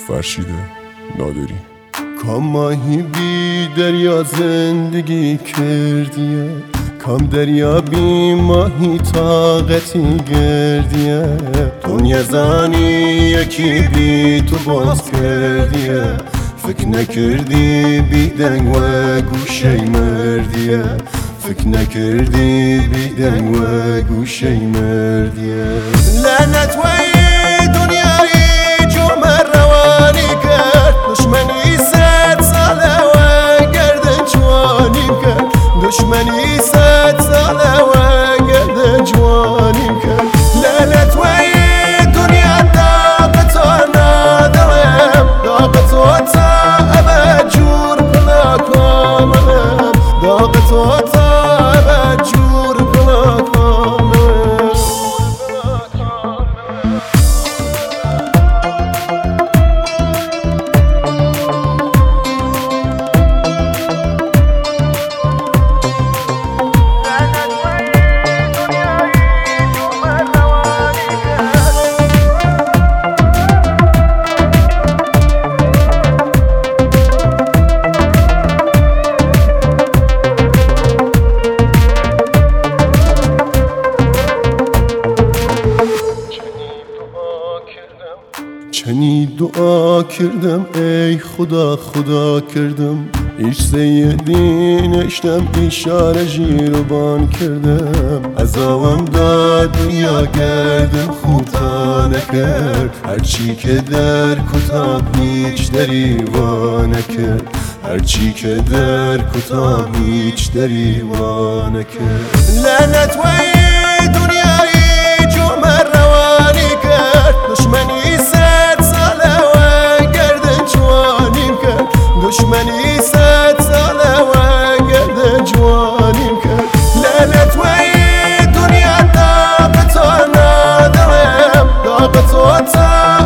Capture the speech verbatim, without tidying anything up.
فرشید نادری. کام ماهی بی دریا زندگی کردیه، کام دریا بی ماهی طاقتی گردیه. دنیا زانی یکی بی تو باز کردیه، فکر نکردی بی دنگ و گوشه مردیه. فکر نکردی بی دنگ و گوشه مردیه. لعنت وی دنیایی جمع روانی کرد، دشمنی صد ساله و گردن جوانی کرد. دشمنی صد ساله و گردن جوانی کرد. لعنت وی دنیا داغتو ندارم، داغتو تا ابد جور پلا کاملم. داغتو تا ابد جور پلا کاملم. چنی دعا کردم ای خدا خدا کردم، ایش سیدی نشتم اشاره جیربان کردم. عذابم داد دنیا گردم خوتا نکرد، هرچی که در کتاب هیچ دریوا نکرد. هرچی که در کتاب هیچ دریوا نکرد. لعنت وی دنیایی جمع روانی کرد، دشمنی صد ساله و گردن جوانیم کرد. دشمنی صد ساله و گردن جوانیم کرد. لعنت وی دنیا داغتو ندارم، داغتو تا